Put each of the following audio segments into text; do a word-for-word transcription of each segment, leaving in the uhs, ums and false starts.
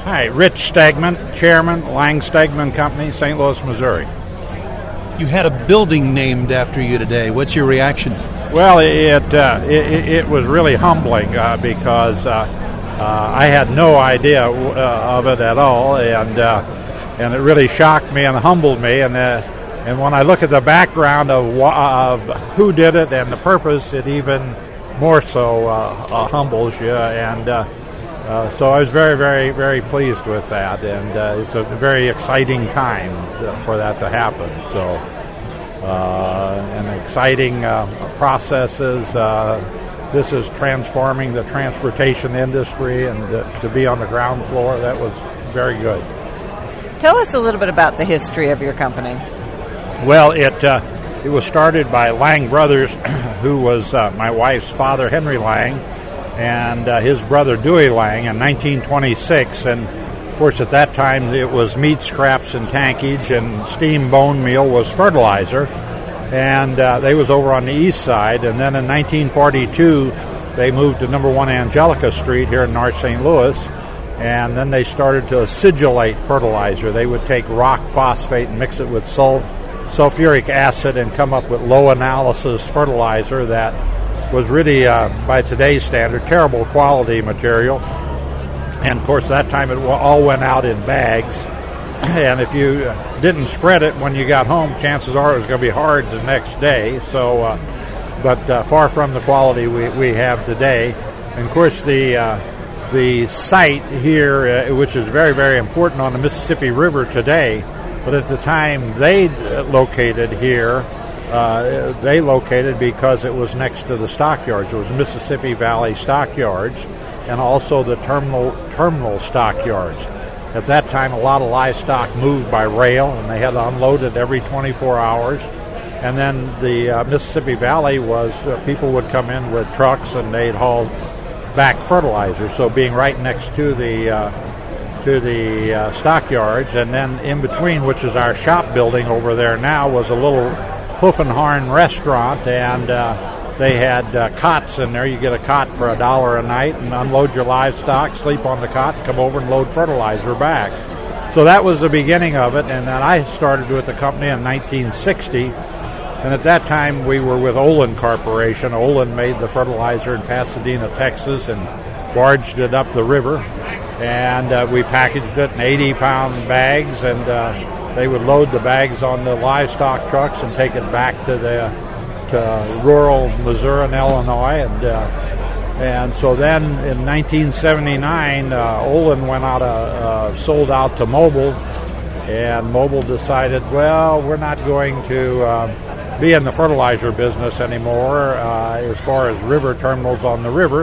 Hi, Rich Stegman, Chairman, Lang Stegman Company, Saint Louis, Missouri. You had a building named after you today. What's your reaction? Well, it uh, it, it was really humbling uh, because uh, uh, I had no idea uh, of it at all, and uh, and it really shocked me and humbled me. And uh, and when I look at the background of, of who did it and the purpose, it even more so uh, uh, humbles you. And uh, uh, so I was very, very, very pleased with that, and uh, it's a very exciting time for that to happen. So. Uh, and exciting uh, processes. Uh, this is transforming the transportation industry, and uh, to be on the ground floor, that was very good. Tell us a little bit about the history of your company. Well, it uh, it was started by Lang Brothers, who was uh, my wife's father, Henry Lang, and uh, his brother, Dewey Lang, in nineteen twenty-six. And of course, at that time, it was meat scraps and tankage, and steam bone meal was fertilizer. And uh, they was over on the east side. And then in nineteen forty-two, they moved to number one Angelica Street here in North Saint Louis. And then they started to acidulate fertilizer. They would take rock phosphate and mix it with sul- sulfuric acid and come up with low analysis fertilizer that was really, uh, by today's standard, terrible quality material. And, of course, that time it all went out in bags. And if you didn't spread it when you got home, chances are it was going to be hard the next day. So, uh, but uh, far from the quality we, we have today. And, of course, the uh, the site here, uh, which is very, very important on the Mississippi River today, but at the time they located here, uh, they located because it was next to the stockyards. It was Mississippi Valley Stockyards, and also the terminal terminal stockyards. At that time, a lot of livestock moved by rail, and they had to unload it every twenty-four hours. And then the uh, Mississippi Valley was, uh, people would come in with trucks, and they'd haul back fertilizer. So being right next to the uh, to the uh, stockyards, and then in between, which is our shop building over there now, was a little hoof and horn restaurant, and uh, they had uh, cots in there. You get a cot for a dollar a night and unload your livestock, sleep on the cot, and come over and load fertilizer back. So that was the beginning of it, and then I started with the company in nineteen sixty, and at that time we were with Olin Corporation. Olin made the fertilizer in Pasadena, Texas, and barged it up the river, and uh, we packaged it in eighty-pound bags, and uh, they would load the bags on the livestock trucks and take it back to the Uh, rural Missouri and Illinois, and uh, and so then in nineteen seventy-nine, uh, Olin went out, uh, uh, sold out to Mobil, and Mobil decided, well, we're not going to uh, be in the fertilizer business anymore uh, as far as river terminals on the river.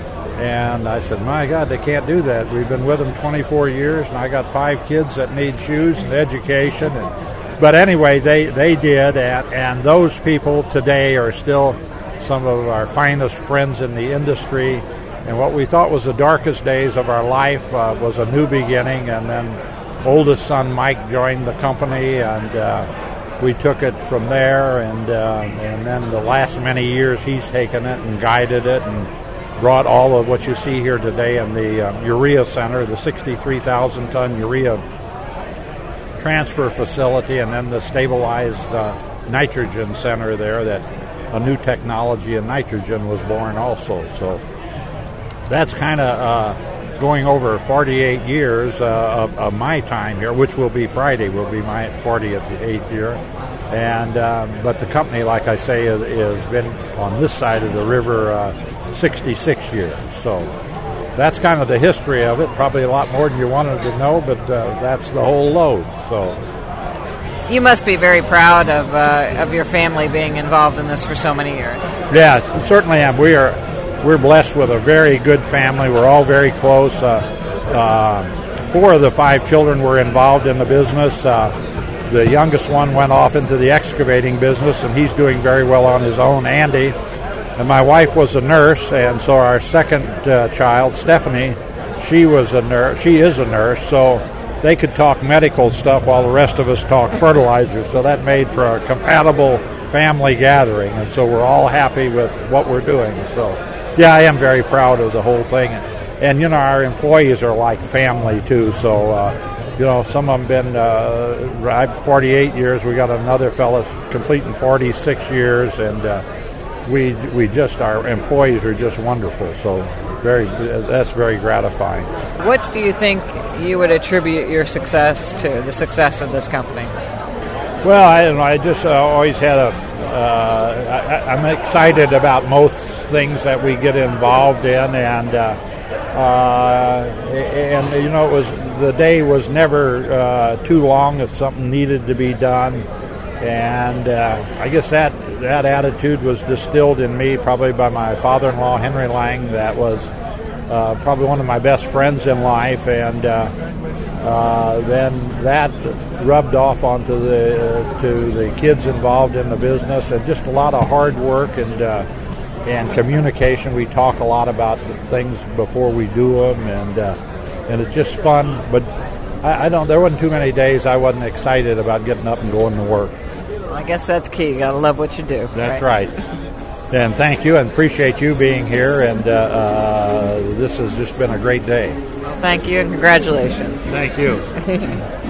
And I said, my God, they can't do that. We've been with them twenty-four years, and I got five kids that need shoes and education, and But anyway, they, they did, and, and those people today are still some of our finest friends in the industry. And what we thought was the darkest days of our life uh, was a new beginning. And then oldest son Mike joined the company, and uh, we took it from there. And uh, and then the last many years, he's taken it and guided it and brought all of what you see here today in the uh, urea center, the sixty-three thousand ton urea transfer facility, and then the stabilized uh, nitrogen center there, that a new technology in nitrogen was born also. So that's kind of uh, going over forty-eight years uh, of, of my time here, which will be Friday, will be my forty-eighth year. And uh, but the company, like I say, has, has been on this side of the river uh, sixty-six years. So that's kind of the history of it. Probably a lot more than you wanted to know, but uh, that's the whole load. So you must be very proud of uh, of your family being involved in this for so many years. Yeah, certainly am. We are we're blessed with a very good family. We're all very close. Uh, uh, four of the five children were involved in the business. Uh, the youngest one went off into the excavating business, and he's doing very well on his own, Andy. And my wife was a nurse, and so our second uh, child, Stephanie, she was a nurse. She is a nurse, so they could talk medical stuff while the rest of us talked fertilizer. So that made for a compatible family gathering, and so we're all happy with what we're doing. So, yeah, I am very proud of the whole thing. and you know, our employees are like family too. So, uh, you know, some of them been. Uh, I'm forty-eight years. We got another fellow completing forty-six years, and uh, we we just our employees are just wonderful. So, very that's very gratifying. What do you think you would attribute your success to? The success of this company? Well, I don't know. I just uh, always had a. Uh, I, I'm excited about most things that we get involved in, and uh, uh, and you know, it was the day was never uh, too long if something needed to be done, and uh, I guess that that attitude was distilled in me probably by my father-in-law Henry Lang. That was uh, probably one of my best friends in life, and uh, uh, then that rubbed off onto the uh, to the kids involved in the business, and just a lot of hard work and uh, and communication. We talk a lot about things before we do them, and uh, and it's just fun. But I, I don't. There wasn't too many days I wasn't excited about getting up and going to work. I guess that's key. You gotta love what you do. That's right. right. And thank you, and appreciate you being here. And uh, uh, this has just been a great day. Well, thank you, and congratulations. Thank you.